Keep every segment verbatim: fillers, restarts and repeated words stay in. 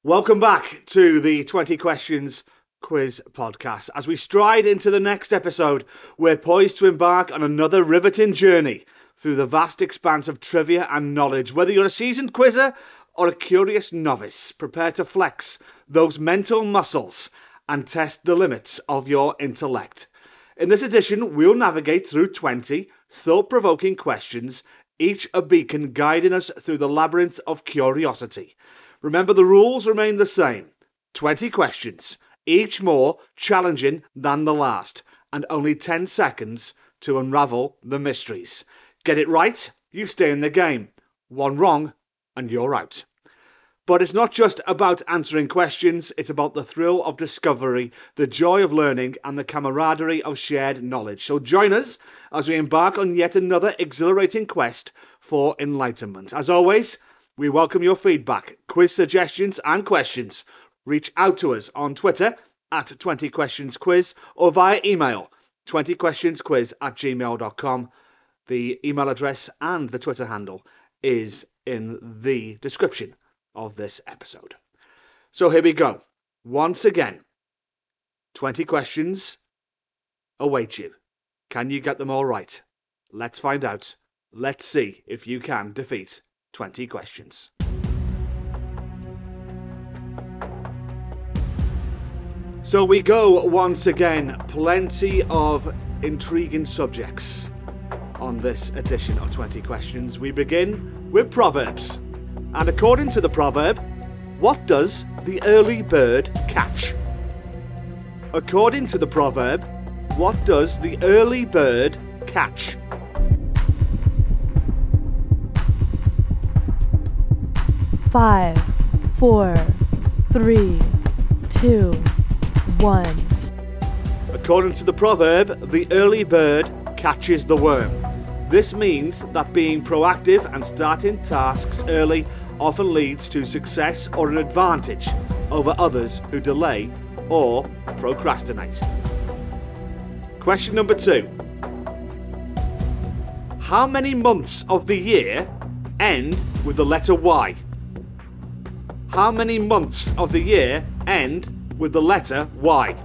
Welcome back to the twenty Questions Quiz Podcast. As we stride into the next episode, we're poised to embark on another riveting journey through the vast expanse of trivia and knowledge. Whether you're a seasoned quizzer or a curious novice, prepare to flex those mental muscles and test the limits of your intellect. In this edition, we'll navigate through twenty thought-provoking questions, each a beacon guiding us through the labyrinth of curiosity. Remember, the rules remain the same. twenty questions, each more challenging than the last, and only ten seconds to unravel the mysteries. Get it right, you stay in the game. One wrong, and you're out. But it's not just about answering questions, it's about the thrill of discovery, the joy of learning, and the camaraderie of shared knowledge. So join us as we embark on yet another exhilarating quest for enlightenment. As always, we welcome your feedback, quiz suggestions and questions. Reach out to us on Twitter at twenty questions quiz or via email twenty questions quiz at gmail dot com. The email address and the Twitter handle is in the description of this episode. So here we go. Once again, twenty questions await you. Can you get them all right? Let's find out. Let's see if you can defeat twenty questions. So we go once again. Plenty of intriguing subjects on this edition of twenty questions. We begin with Proverbs. And according to the proverb, what does the early bird catch? According to the proverb, what does the early bird catch? Five, four, three, two, one. According to the proverb, the early bird catches the worm. This means that being proactive and starting tasks early often leads to success or an advantage over others who delay or procrastinate. Question number two. How many months of the year end with the letter Y? How many months of the year end with the letter Y?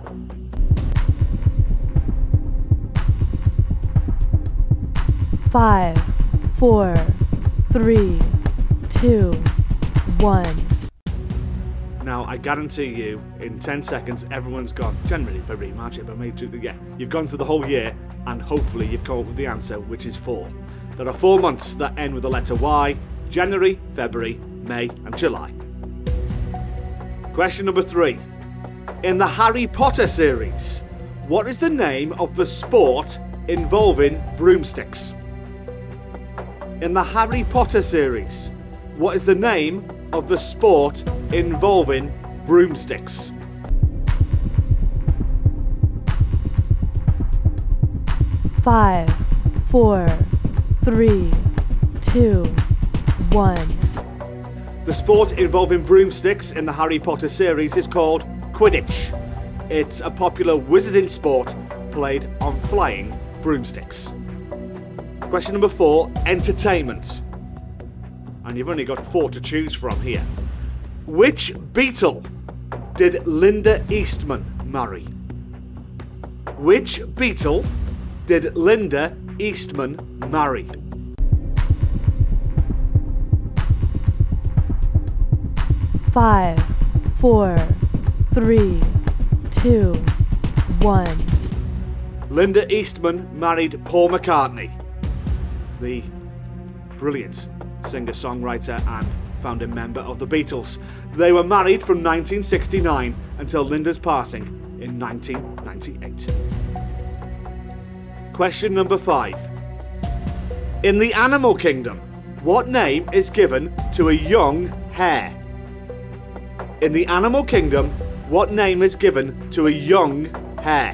Five, four, three, two, one. Now, I guarantee you, in ten seconds, everyone's gone, January, February, March, April, May, June, yeah. You've gone through the whole year, and hopefully you've come up with the answer, which is four. There are four months that end with the letter Y: January, February, May, and July. Question number three. In the Harry Potter series, what is the name of the sport involving broomsticks? In the Harry Potter series, what is the name of the sport involving broomsticks? Five, four, three, two, one. The sport involving broomsticks in the Harry Potter series is called Quidditch. It's a popular wizarding sport played on flying broomsticks. Question number four, entertainment. And you've only got four to choose from here. Which Beatle did Linda Eastman marry? Which Beatle did Linda Eastman marry? Five, four, three, two, one. Linda Eastman married Paul McCartney, the brilliant singer-songwriter and founding member of the Beatles. They were married from nineteen sixty-nine until Linda's passing in nineteen ninety-eight. Question number five. In the animal kingdom, what name is given to a young hare? In the animal kingdom, what name is given to a young hare?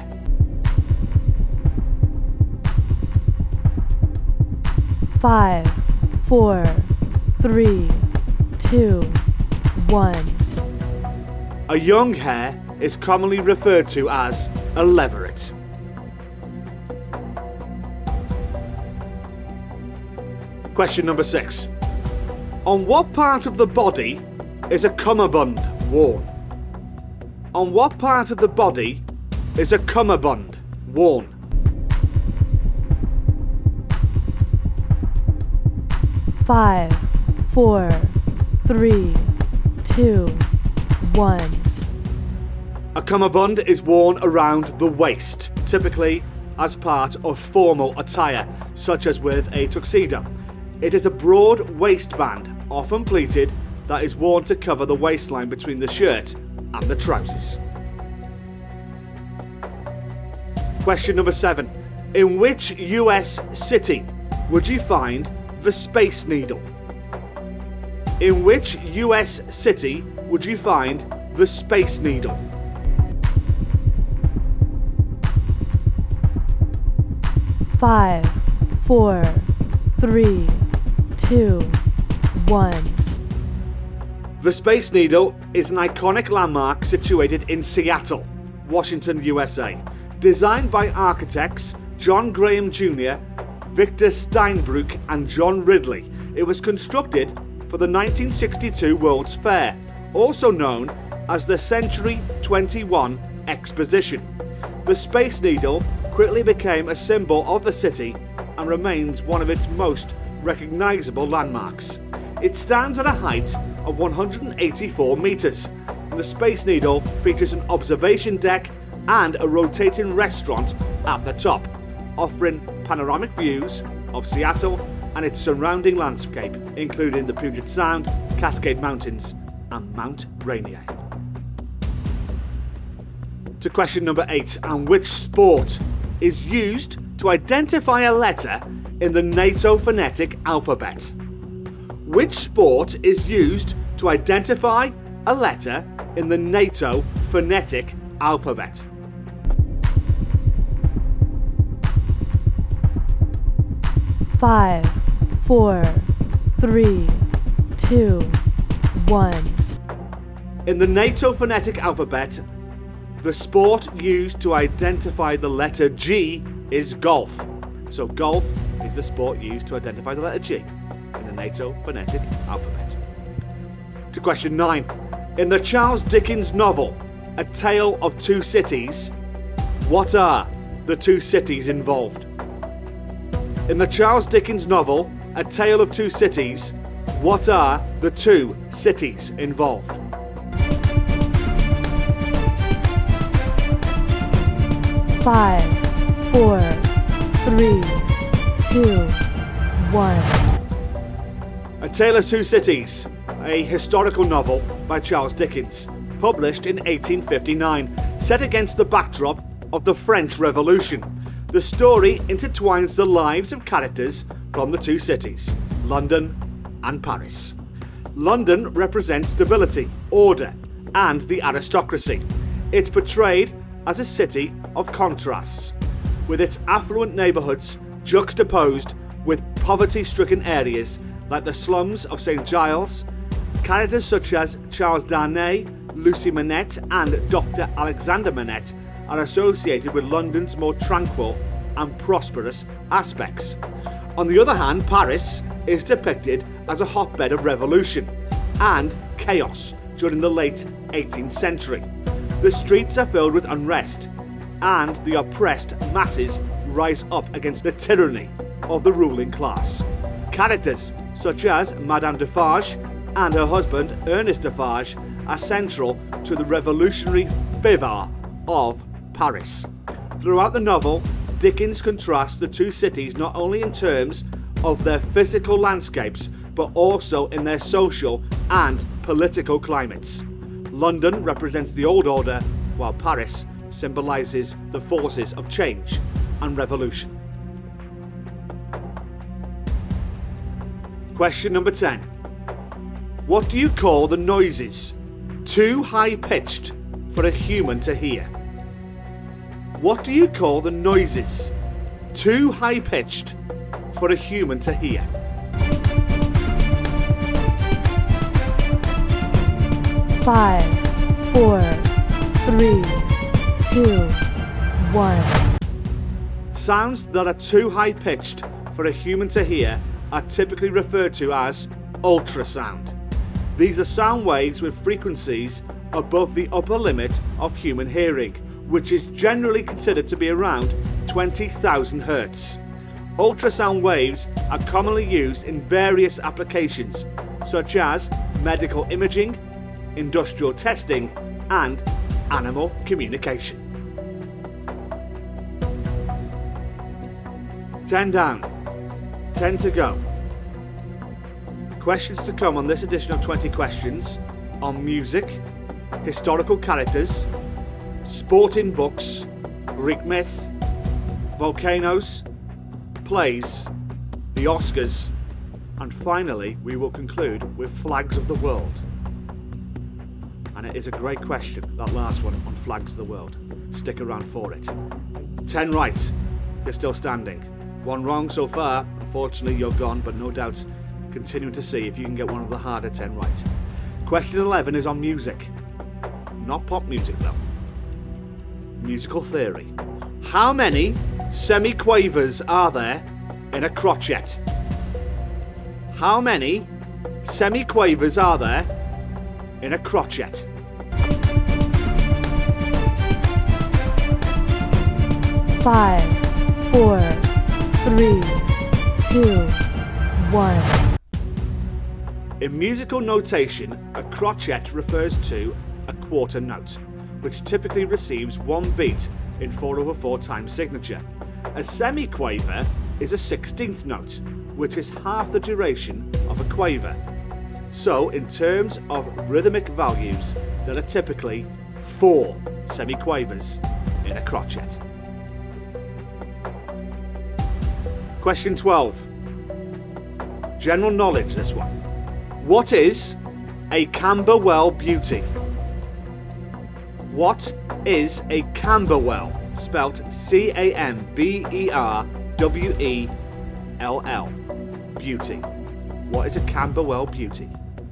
Five, four, three, two, one. A young hare is commonly referred to as a leveret. Question number six. On what part of the body is a cummerbund worn? On what part of the body is a cummerbund worn? Five, four, three, two, one. A cummerbund is worn around the waist, typically as part of formal attire, such as with a tuxedo. It is a broad waistband, often pleated, that is worn to cover the waistline between the shirt and the trousers. Question number seven. In which U S city would you find the Space Needle? In which U S city would you find the Space Needle? Five, four, three, two, one. The Space Needle is an iconic landmark situated in Seattle, Washington, U S A. Designed by architects John Graham Junior, Victor Steinbruch and John Ridley, it was constructed for the nineteen sixty-two World's Fair, also known as the Century twenty-one Exposition. The Space Needle quickly became a symbol of the city and remains one of its most recognisable landmarks. It stands at a height of one hundred eighty-four metres, and the Space Needle features an observation deck and a rotating restaurant at the top, offering panoramic views of Seattle and its surrounding landscape, including the Puget Sound, Cascade Mountains and Mount Rainier. To question number eight, and which sport is used to identify a letter in the NATO phonetic alphabet? Which sport is used to identify a letter in the NATO phonetic alphabet? Five, four, three, two, one. In the NATO phonetic alphabet, the sport used to identify the letter G is golf. So golf is the sport used to identify the letter G in the NATO phonetic alphabet. To question nine. In the Charles Dickens novel, A Tale of Two Cities, what are the two cities involved? In the Charles Dickens novel, A Tale of Two Cities, what are the two cities involved? Five, four, three, two, one. A Tale of Two Cities, a historical novel by Charles Dickens, published in eighteen fifty-nine, set against the backdrop of the French Revolution. The story intertwines the lives of characters from the two cities, London and Paris. London represents stability, order, and the aristocracy. It's portrayed as a city of contrasts, with its affluent neighbourhoods juxtaposed with poverty-stricken areas like the slums of Saint Giles. Characters such as Charles Darnay, Lucy Manette, and Doctor Alexander Manette are associated with London's more tranquil and prosperous aspects. On the other hand, Paris is depicted as a hotbed of revolution and chaos during the late eighteenth century. The streets are filled with unrest, and the oppressed masses rise up against the tyranny of the ruling class. Characters such as Madame Defarge and her husband Ernest Defarge are central to the revolutionary fervour of Paris. Throughout the novel, Dickens contrasts the two cities not only in terms of their physical landscapes, but also in their social and political climates. London represents the old order, while Paris symbolises the forces of change and revolution. Question number ten. What do you call the noises too high-pitched for a human to hear? What do you call the noises too high-pitched for a human to hear? Five, four, three, two, one. Sounds that are too high-pitched for a human to hear are typically referred to as ultrasound. These are sound waves with frequencies above the upper limit of human hearing, which is generally considered to be around twenty thousand hertz. Ultrasound waves are commonly used in various applications, such as medical imaging, industrial testing, and animal communication. ten down, ten to go. Questions to come on this edition of twenty questions on music, historical characters, sporting books, Greek myth, volcanoes, plays, the Oscars, and finally we will conclude with flags of the world. And it is a great question, that last one on flags of the world. Stick around for it. ten right, you're still standing. One wrong so far, unfortunately you're gone, but no doubt continuing to see if you can get one of the harder ten right. Question eleven is on music. Not pop music though. Musical theory. How many semiquavers are there in a crotchet? How many semiquavers are there in a crotchet? Five, four, three, two, one. In musical notation, a crotchet refers to a quarter note, which typically receives one beat in four over four time signature. A semiquaver is a sixteenth note, which is half the duration of a quaver. So, in terms of rhythmic values, there are typically four semiquavers in a crotchet. Question twelve. General knowledge, this one. What is a Camberwell beauty? What is a Camberwell? Spelt C A M B E R W E L L. Beauty. What is a Camberwell beauty?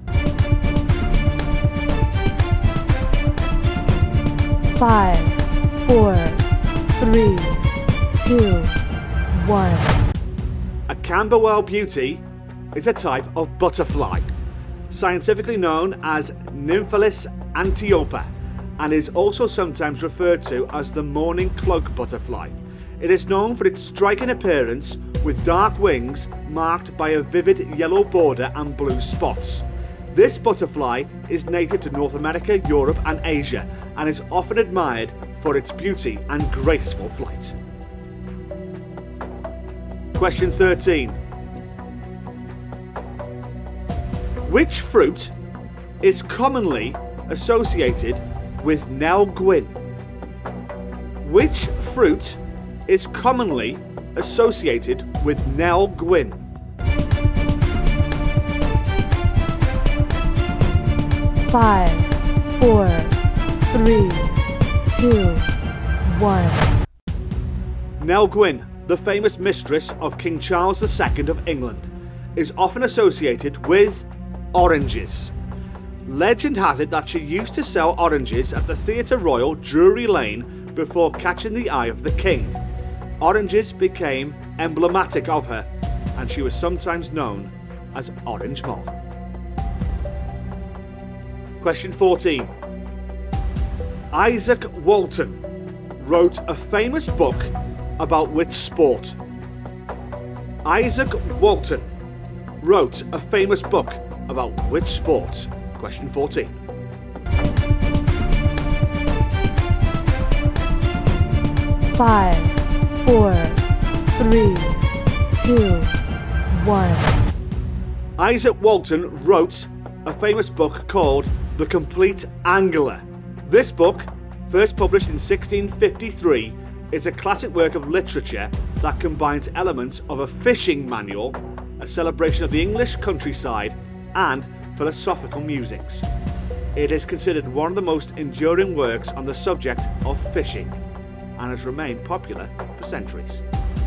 Five, four, three, two, one. A Camberwell beauty is a type of butterfly, scientifically known as Nymphalis antiopa, and is also sometimes referred to as the morning cloak butterfly. It is known for its striking appearance with dark wings marked by a vivid yellow border and blue spots. This butterfly is native to North America, Europe and Asia, and is often admired for its beauty and graceful flight. Question thirteen. Which fruit is commonly associated with Nell Gwyn? Which fruit is commonly associated with Nell Gwyn? Five, four, three, two, one. Nell Gwyn, the famous mistress of King Charles the Second of England, is often associated with oranges. Legend has it that she used to sell oranges at the Theatre Royal, Drury Lane, before catching the eye of the king. Oranges became emblematic of her, and she was sometimes known as Orange Moll. Question fourteen. Isaac Walton wrote a famous book about which sport? Isaac Walton wrote a famous book about which sport? Question fourteen. Five, four, three, two, one. Isaac Walton wrote a famous book called The Complete Angler. This book, first published in sixteen fifty-three, is a classic work of literature that combines elements of a fishing manual, a celebration of the English countryside, and philosophical musings. It is considered one of the most enduring works on the subject of fishing, and has remained popular for centuries.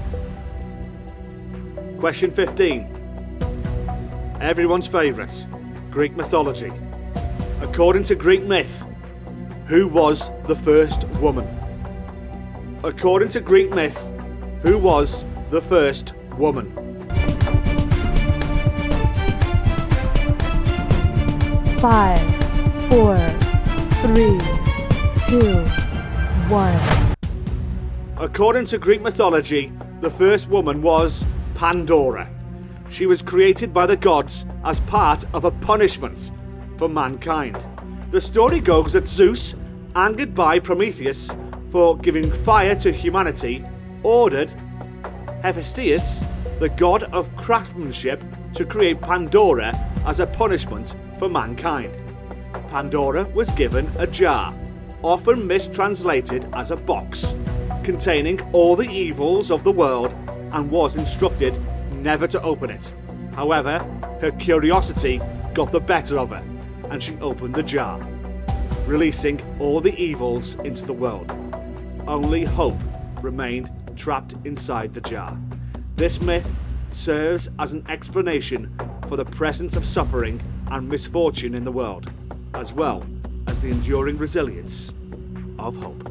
Question fifteen. Everyone's favourite, Greek mythology. According to Greek myth, who was the first woman? According to Greek myth, who was the first woman? Five, four, three, two, one. According to Greek mythology, the first woman was Pandora. She was created by the gods as part of a punishment for mankind. The story goes that Zeus, angered by Prometheus for giving fire to humanity, ordered Hephaestus, the god of craftsmanship, to create Pandora as a punishment for mankind. Pandora was given a jar, often mistranslated as a box, containing all the evils of the world, and was instructed never to open it. However, her curiosity got the better of her, and she opened the jar, releasing all the evils into the world. Only hope remained trapped inside the jar. This myth serves as an explanation for the presence of suffering and misfortune in the world, as well as the enduring resilience of hope.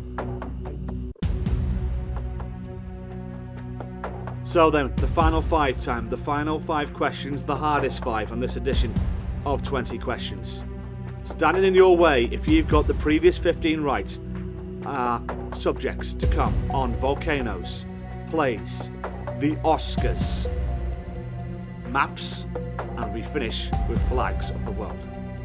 So then, the final five time, the final five questions, the hardest five on this edition of twenty questions. Standing in your way, if you've got the previous fifteen right, are subjects to come on volcanoes, plays, the Oscars, maps, and we finish with flags of the world.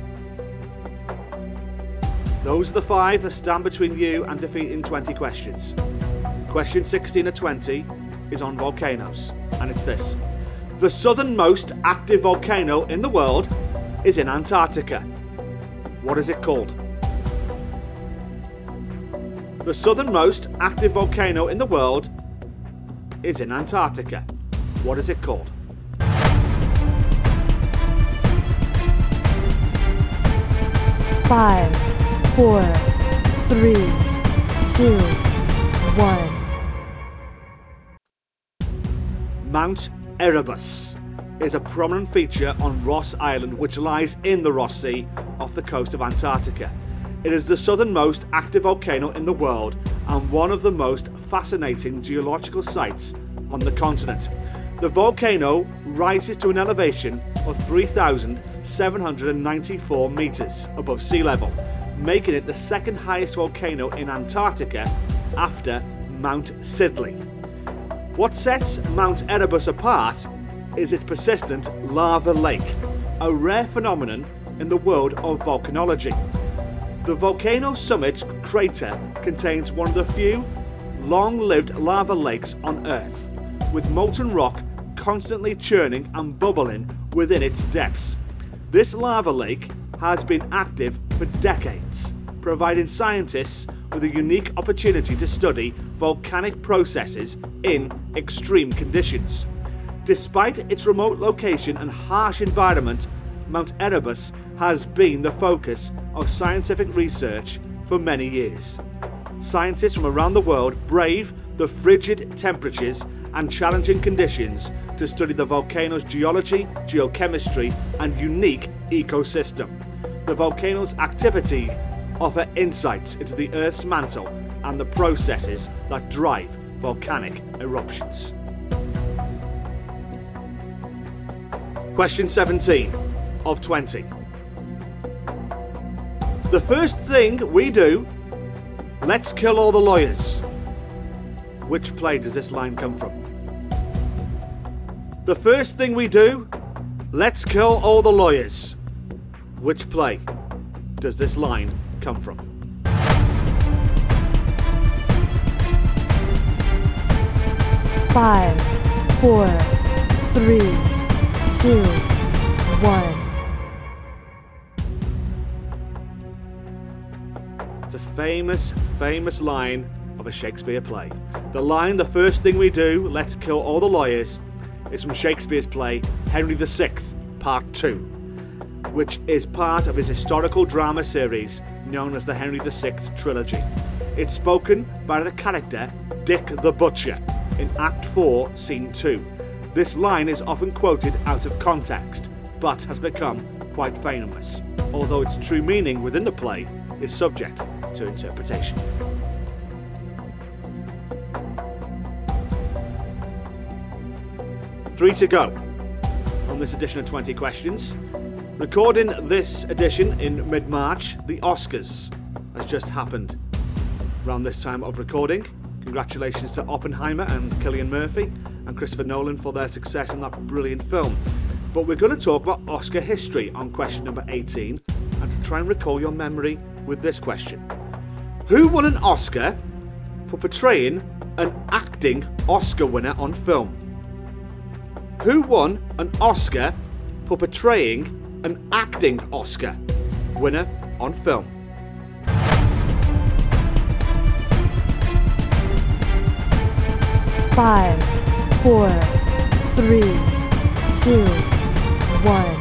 Those are the five that stand between you and defeating twenty questions. Question sixteen of twenty is on volcanoes, and it's this. The southernmost active volcano in the world is in Antarctica. What is it called? The southernmost active volcano in the world is in Antarctica. What is it called? Five, four, three, two, one. Mount Erebus is a prominent feature on Ross Island, which lies in the Ross Sea off the coast of Antarctica. It is the southernmost active volcano in the world and one of the most fascinating geological sites on the continent. The volcano rises to an elevation of three thousand seven hundred ninety-four metres above sea level, making it the second highest volcano in Antarctica after Mount Sidley. What sets Mount Erebus apart is its persistent lava lake, a rare phenomenon in the world of volcanology. The volcano summit crater contains one of the few long-lived lava lakes on Earth, with molten rock constantly churning and bubbling within its depths. This lava lake has been active for decades, providing scientists with a unique opportunity to study volcanic processes in extreme conditions. Despite its remote location and harsh environment, Mount Erebus has been the focus of scientific research for many years. Scientists from around the world brave the frigid temperatures and challenging conditions to study the volcano's geology, geochemistry, and unique ecosystem. The volcano's activity offer insights into the Earth's mantle and the processes that drive volcanic eruptions. Question seventeen of twenty. The first thing we do, let's kill all the lawyers. Which play does this line come from? The first thing we do, let's kill all the lawyers. Which play does this line come from? Five, four, three, two, one. It's a famous, famous line of a Shakespeare play. The line, the first thing we do, let's kill all the lawyers, is from Shakespeare's play Henry the Sixth, Part two, which is part of his historical drama series known as the Henry the Sixth Trilogy. It's spoken by the character Dick the Butcher in Act four, Scene two. This line is often quoted out of context, but has become quite famous, although its true meaning within the play is subject to interpretation. Three to go on this edition of twenty questions. Recording this edition in mid-March, the Oscars has just happened. Around this time of recording, congratulations to Oppenheimer and Cillian Murphy and Christopher Nolan for their success in that brilliant film. But we're going to talk about Oscar history on question number eighteen, and to try and recall your memory with this question. Who won an Oscar for portraying an acting Oscar winner on film? Who won an Oscar for portraying an acting Oscar winner on film? Five, four, three, two, one.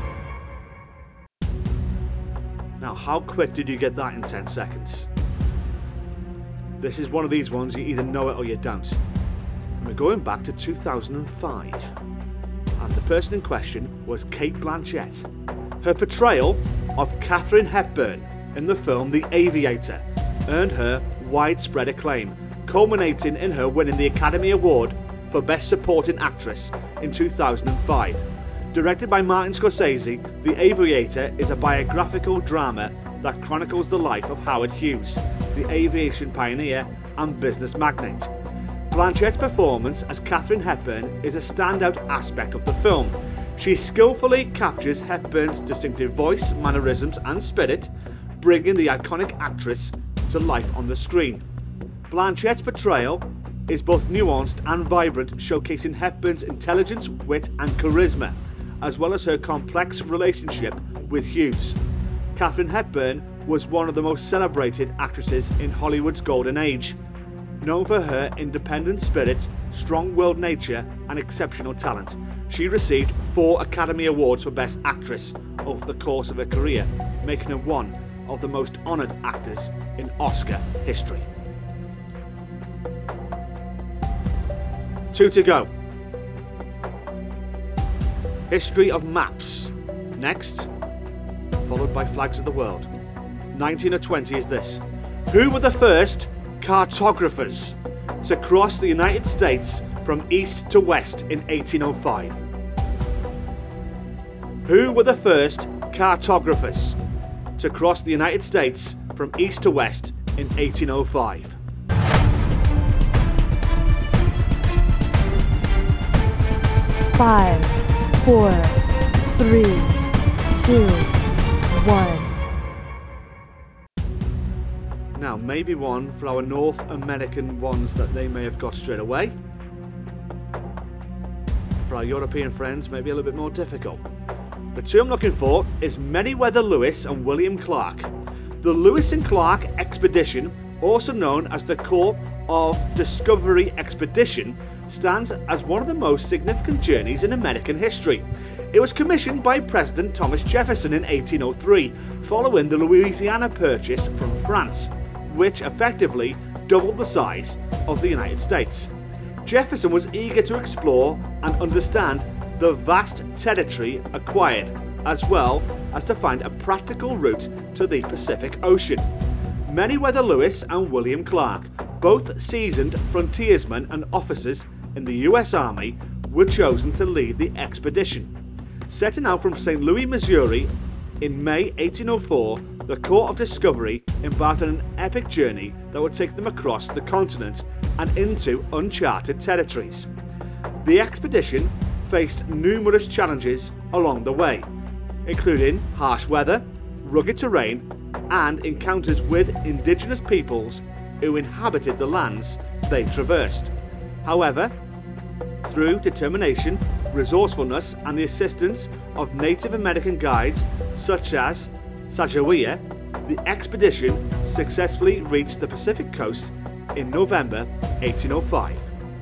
Now, how quick did you get that in ten seconds? This is one of these ones, you either know it or you don't. And we're going back to two thousand five. And the person in question was Cate Blanchett. Her portrayal of Katharine Hepburn in the film The Aviator earned her widespread acclaim, culminating in her winning the Academy Award for Best Supporting Actress in two thousand five. Directed by Martin Scorsese, The Aviator is a biographical drama that chronicles the life of Howard Hughes, the aviation pioneer and business magnate. Blanchett's performance as Katharine Hepburn is a standout aspect of the film. She skillfully captures Hepburn's distinctive voice, mannerisms and spirit, bringing the iconic actress to life on the screen. Blanchett's portrayal is both nuanced and vibrant, showcasing Hepburn's intelligence, wit and charisma, as well as her complex relationship with Hughes. Katharine Hepburn was one of the most celebrated actresses in Hollywood's golden age, known for her independent spirit, strong-willed nature and exceptional talent. She received four Academy Awards for Best Actress over the course of her career, making her one of the most honoured actors in Oscar history. Two to go. History of maps. Next, followed by flags of the world. nineteen or twenty is this. Who were the first cartographers to cross the United States from east to west in eighteen oh five? Who were the first cartographers to cross the United States from east to west in eighteen oh five? Five, four, three, two, one. Now, maybe one for our North American ones that they may have got straight away. For our European friends, maybe a little bit more difficult. The two I'm looking for is Meriwether Lewis and William Clark. The Lewis and Clark Expedition, also known as the Corps of Discovery Expedition, stands as one of the most significant journeys in American history. It was commissioned by President Thomas Jefferson in eighteen oh three, following the Louisiana Purchase from France, which effectively doubled the size of the United States. Jefferson was eager to explore and understand the vast territory acquired, as well as to find a practical route to the Pacific Ocean. Meriwether Lewis and William Clark, both seasoned frontiersmen and officers in the U S Army, were chosen to lead the expedition. Setting out from Saint Louis, Missouri in May eighteen oh four, the Corps of Discovery embarked on an epic journey that would take them across the continent and into uncharted territories. The expedition faced numerous challenges along the way, including harsh weather, rugged terrain, and encounters with indigenous peoples who inhabited the lands they traversed. However, through determination, resourcefulness, and the assistance of Native American guides such as Sajawea, the expedition successfully reached the Pacific coast in November eighteen oh five.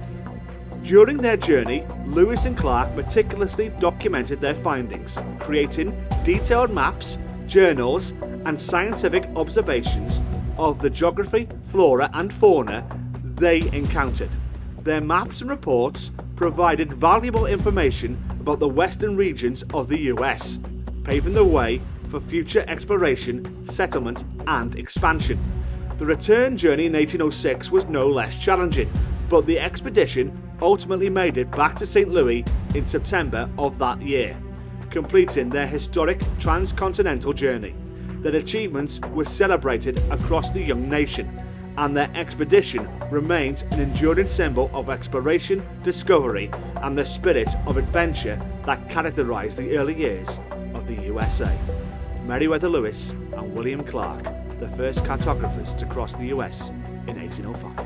During their journey, Lewis and Clark meticulously documented their findings, creating detailed maps, journals, and scientific observations of the geography, flora, and fauna they encountered. Their maps and reports provided valuable information about the western regions of the U S, paving the way for future exploration, settlement, and expansion. The return journey in eighteen oh six was no less challenging, but the expedition ultimately made it back to Saint Louis in September of that year. completing their historic transcontinental journey. Their achievements were celebrated across the young nation, and their expedition remains an enduring symbol of exploration, discovery, and the spirit of adventure that characterized the early years of the U S A. Meriwether Lewis and William Clark, the first cartographers to cross the U S in eighteen oh five.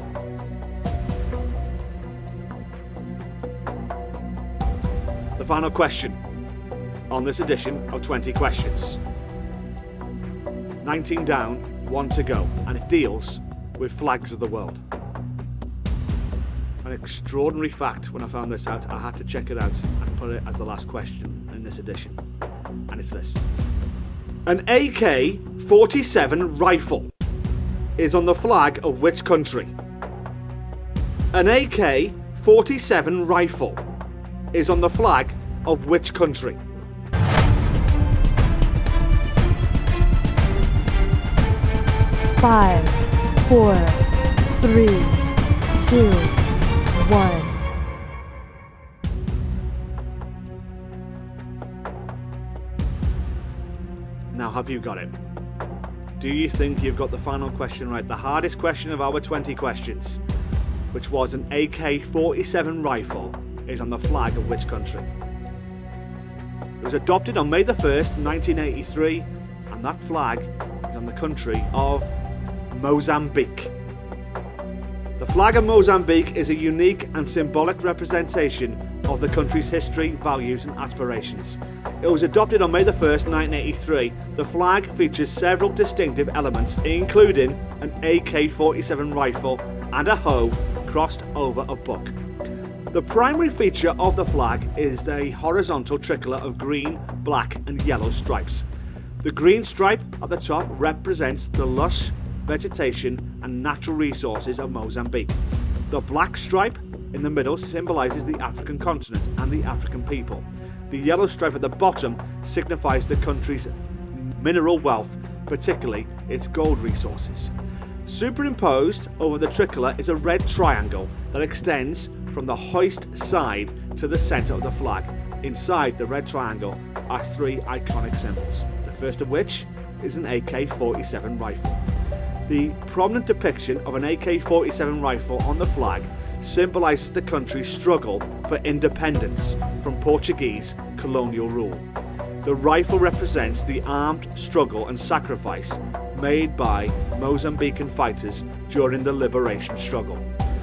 The final question on this edition of twenty questions. nineteen down, one to go, and it deals with flags of the world. An extraordinary fact. When I found this out, I had to check it out and put it as the last question in this edition, and it's this. An A K forty-seven rifle is on the flag of which country? An A K forty-seven rifle is on the flag of which country? Five, four, three, two, one. Now, have you got it? Do you think you've got the final question right? The hardest question of our twenty questions, which was an A K forty-seven rifle, is on the flag of which country? It was adopted on May the first, nineteen eighty-three, and that flag is on the country of Mozambique. The flag of Mozambique is a unique and symbolic representation of the country's history, values and aspirations. It was adopted on May the first, nineteen eighty-three. The flag features several distinctive elements, including an A K forty-seven rifle and a hoe crossed over a buck. The primary feature of the flag is the horizontal tricolour of green, black and yellow stripes. The green stripe at the top represents the lush vegetation and natural resources of Mozambique. The black stripe in the middle symbolises the African continent and the African people. The yellow stripe at the bottom signifies the country's mineral wealth, particularly its gold resources. Superimposed over the tricolour is a red triangle that extends from the hoist side to the centre of the flag. Inside the red triangle are three iconic symbols, the first of which is an A K forty-seven rifle. The prominent depiction of an A K forty-seven rifle on the flag symbolises the country's struggle for independence from Portuguese colonial rule. The rifle represents the armed struggle and sacrifice made by Mozambican fighters during the liberation struggle.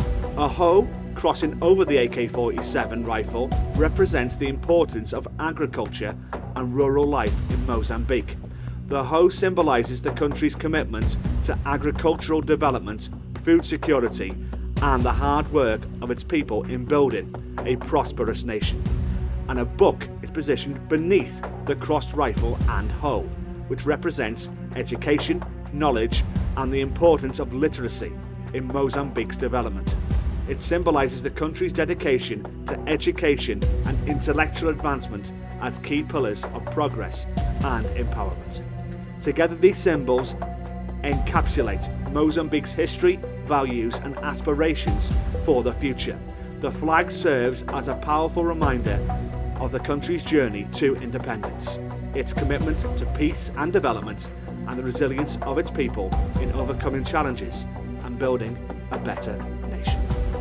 A hoe crossing over the A K forty-seven rifle represents the importance of agriculture and rural life in Mozambique. The hoe symbolises the country's commitment to agricultural development, food security, and the hard work of its people in building a prosperous nation. And a buck is positioned beneath the crossed rifle and hoe, which represents education, knowledge, and the importance of literacy in Mozambique's development. It symbolises the country's dedication to education and intellectual advancement as key pillars of progress and empowerment. Together, these symbols encapsulate Mozambique's history, values and aspirations for the future. The flag serves as a powerful reminder of the country's journey to independence, its commitment to peace and development, and the resilience of its people in overcoming challenges and building a better nation.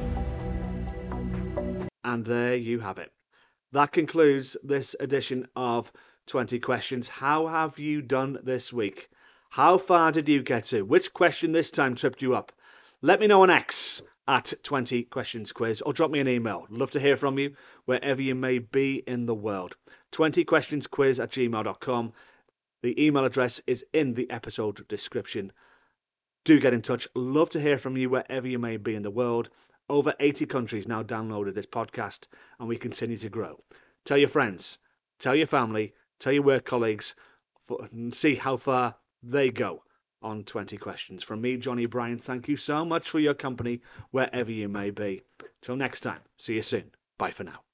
And there you have it. That concludes this edition of twenty questions. How have you done this week? How far did you get to? Which question this time tripped you up? Let me know on X at twenty questions quiz, or drop me an email. Love to hear from you wherever you may be in the world. twenty questions quiz at gmail dot com. The email address is in the episode description. Do get in touch. Love to hear from you wherever you may be in the world. Over eighty countries now downloaded this podcast, and we continue to grow. Tell your friends, tell your family, tell your work colleagues, for, and see how far they go on twenty questions. From me, Johnny Bryan, thank you so much for your company wherever you may be. Till next time, see you soon. Bye for now.